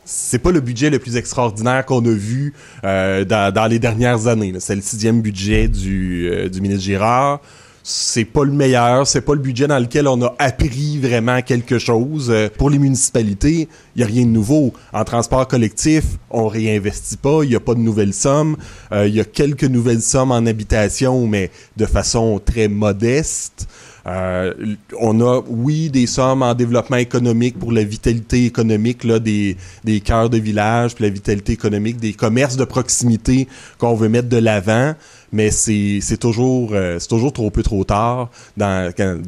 c'est pas le budget le plus extraordinaire qu'on a vu dans les dernières années. Là. C'est le 6e budget du ministre Girard. C'est pas le meilleur, c'est pas le budget dans lequel on a appris vraiment quelque chose. Pour les municipalités, il y a rien de nouveau. En transport collectif, on réinvestit pas, il y a pas de nouvelles sommes. Il y a quelques nouvelles sommes en habitation, mais de façon très modeste. On a, oui, des sommes en développement économique pour la vitalité économique là, des cœurs de village, puis la vitalité économique des commerces de proximité qu'on veut mettre de l'avant. Mais c'est toujours trop peu trop tard